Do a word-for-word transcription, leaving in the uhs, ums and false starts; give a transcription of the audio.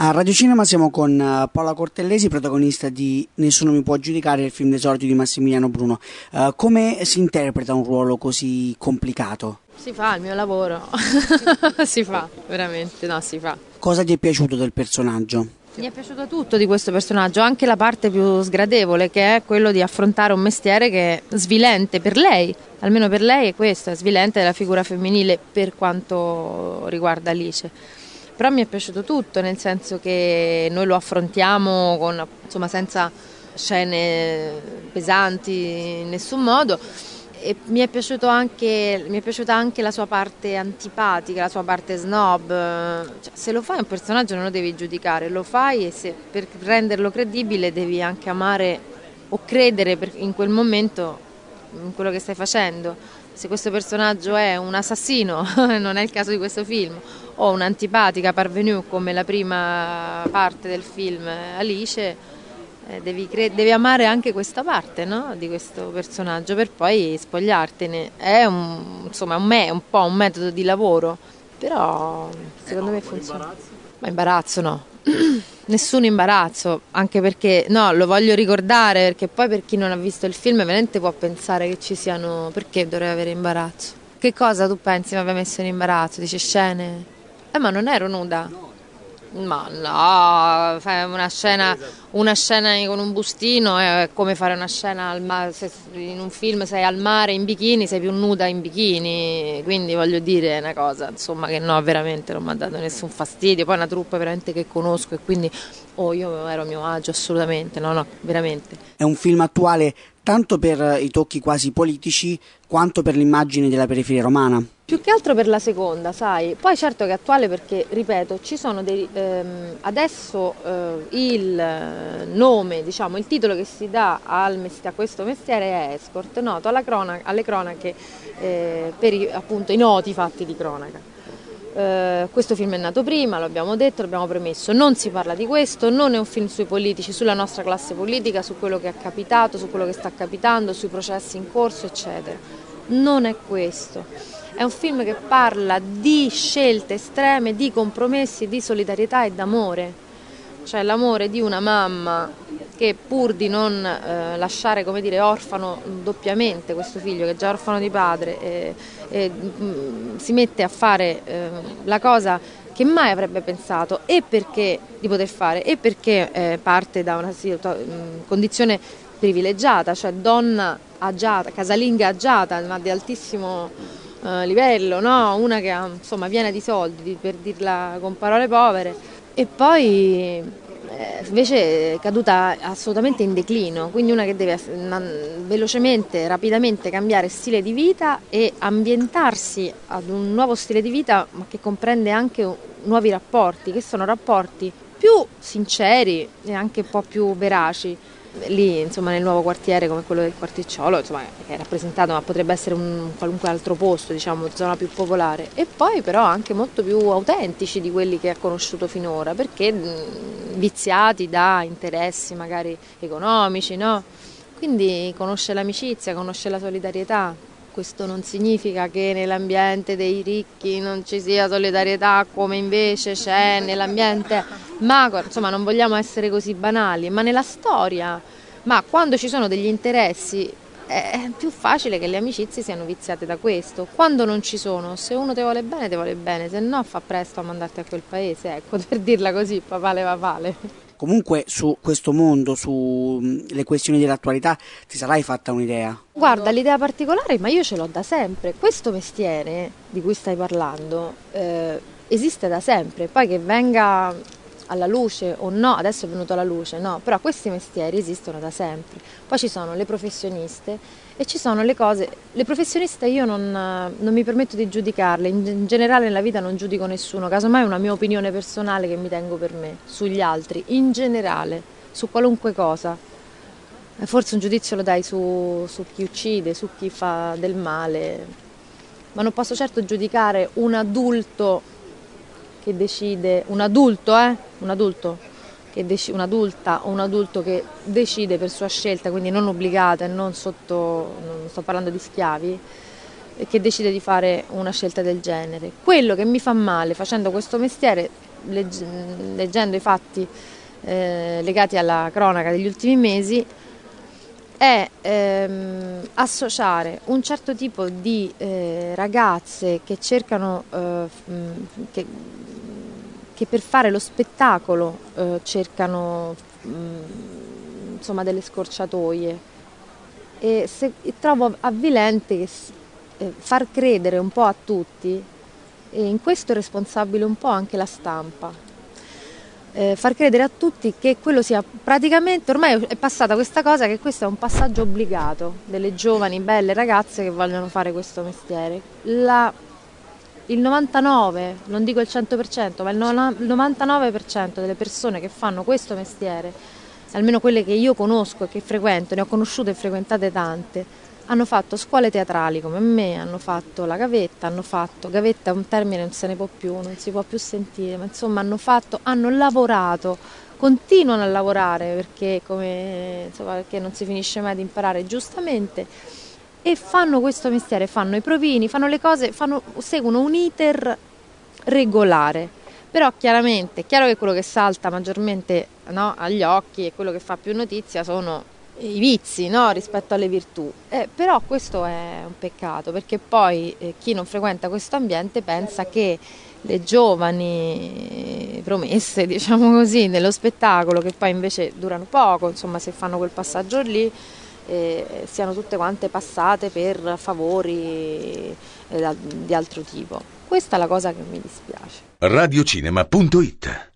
A Radio Cinema siamo con Paola Cortellesi, protagonista di Nessuno mi può giudicare, il film d'esordio di Massimiliano Bruno. Uh, come si interpreta un ruolo così complicato? Si fa il mio lavoro, si fa, veramente, no, si fa. Cosa ti è piaciuto del personaggio? Mi è piaciuto tutto di questo personaggio, anche la parte più sgradevole, che è quello di affrontare un mestiere che è svilente per lei, almeno per lei è questo, è svilente della figura femminile per quanto riguarda Alice. Però mi è piaciuto tutto, nel senso che noi lo affrontiamo con, insomma, senza scene pesanti in nessun modo. E mi è piaciuto anche, mi è piaciuta anche la sua parte antipatica, la sua parte snob. Cioè, se lo fai un personaggio non lo devi giudicare, lo fai e se, per renderlo credibile devi anche amare o credere per, in quel momento in quello che stai facendo. Se questo personaggio è un assassino, non è il caso di questo film, o un'antipatica parvenue come la prima parte del film Alice, eh, devi, cre- devi amare anche questa parte, no? Di questo personaggio per poi spogliartene. È un, insomma, un, me- un po' un metodo di lavoro, però secondo me funziona. Ma imbarazzo no. Nessun imbarazzo, anche perché no, lo voglio ricordare, perché poi per chi non ha visto il film veramente può pensare che ci siano, perché dovrei avere imbarazzo? Che cosa tu pensi mi abbia messo in imbarazzo? Dici scene? Eh ma non ero nuda. Ma no, fai una scena, una scena con un bustino è come fare una scena al mare. Se in un film sei al mare in bikini, sei più nuda in bikini, quindi voglio dire una cosa, insomma, che no, veramente non mi ha dato nessun fastidio. Poi è una troupe veramente che conosco e quindi oh, io ero a mio agio assolutamente, no, no, veramente. È un film attuale tanto per i tocchi quasi politici quanto per l'immagine della periferia romana. Più che altro per la seconda, sai, poi certo che è attuale perché, ripeto, ci sono dei, ehm, adesso eh, il nome, diciamo, il titolo che si dà al mestiere, a questo mestiere è escort, noto alla cronaca, alle cronache eh, per i, appunto i noti fatti di cronaca. Eh, questo film è nato prima, lo abbiamo detto, l'abbiamo premesso, non si parla di questo, non è un film sui politici, sulla nostra classe politica, su quello che è capitato, su quello che sta capitando, sui processi in corso, eccetera. Non è questo. È un film che parla di scelte estreme, di compromessi, di solidarietà e d'amore. Cioè l'amore di una mamma che pur di non eh, lasciare, come dire, orfano doppiamente questo figlio, che è già orfano di padre, eh, eh, mh, si mette a fare eh, la cosa che mai avrebbe pensato e perché di poter fare e perché eh, parte da una sì, to, mh, condizione privilegiata, cioè donna agiata, casalinga agiata, ma di altissimo livello, no? Una che ha, insomma, piena di soldi, per dirla con parole povere, e poi eh, invece è caduta assolutamente in declino, quindi una che deve una, velocemente, rapidamente cambiare stile di vita e ambientarsi ad un nuovo stile di vita, ma che comprende anche nuovi rapporti, che sono rapporti più sinceri e anche un po' più veraci. Lì, insomma, nel nuovo quartiere come quello del Quarticciolo, insomma, che è rappresentato, ma potrebbe essere un qualunque altro posto, diciamo, zona più popolare, e poi però anche molto più autentici di quelli che ha conosciuto finora, perché mh, viziati da interessi magari economici, no? Quindi conosce l'amicizia, conosce la solidarietà. Questo non significa che nell'ambiente dei ricchi non ci sia solidarietà come invece c'è nell'ambiente magro, insomma non vogliamo essere così banali, ma nella storia, ma quando ci sono degli interessi è più facile che le amicizie siano viziate da questo. Quando non ci sono, se uno ti vuole bene, ti vuole bene, se no fa presto a mandarti a quel paese, ecco, per dirla così, papale papale. Comunque su questo mondo, sulle questioni dell'attualità, ti sarai fatta un'idea? Guarda, l'idea particolare, ma io ce l'ho da sempre. Questo mestiere di cui stai parlando eh, esiste da sempre, poi che venga alla luce o no, adesso è venuto alla luce, no, però questi mestieri esistono da sempre. Poi ci sono le professioniste e ci sono le cose, le professioniste io non, non mi permetto di giudicarle, in, in generale nella vita non giudico nessuno, casomai è una mia opinione personale che mi tengo per me, sugli altri, in generale, su qualunque cosa. Forse un giudizio lo dai su, su chi uccide, su chi fa del male, ma non posso certo giudicare un adulto che decide, un adulto, eh, un adulto, che dec- un'adulta o un adulto che decide per sua scelta, quindi non obbligata e non sotto, non sto parlando di schiavi, che decide di fare una scelta del genere. Quello che mi fa male facendo questo mestiere legg- leggendo i fatti eh, legati alla cronaca degli ultimi mesi, è ehm, associare un certo tipo di eh, ragazze che cercano, eh, che, che per fare lo spettacolo eh, cercano mh, insomma delle scorciatoie, e, se, e trovo avvilente che eh, far credere un po' a tutti, e in questo è responsabile un po' anche la stampa. Eh, far credere a tutti che quello sia praticamente, ormai è passata questa cosa, che questo è un passaggio obbligato delle giovani belle ragazze che vogliono fare questo mestiere. La, il novantanove, non dico il cento per cento, ma il novantanove per cento delle persone che fanno questo mestiere, almeno quelle che io conosco e che frequento, ne ho conosciute e frequentate tante, hanno fatto scuole teatrali come me, hanno fatto la gavetta, hanno fatto, gavetta è un termine non se ne può più, non si può più sentire, ma insomma hanno fatto, hanno lavorato, continuano a lavorare perché, come, insomma, perché non si finisce mai di imparare, giustamente, e fanno questo mestiere, fanno i provini, fanno le cose, fanno, seguono un iter regolare. Però chiaramente, è chiaro che quello che salta maggiormente, no, agli occhi e quello che fa più notizia sono i vizi, no, rispetto alle virtù, eh, però questo è un peccato, perché poi eh, chi non frequenta questo ambiente pensa che le giovani promesse, diciamo così, nello spettacolo, che poi invece durano poco, insomma, se fanno quel passaggio lì, eh, siano tutte quante passate per favori eh, di altro tipo. Questa è la cosa che mi dispiace. radiocinema punto it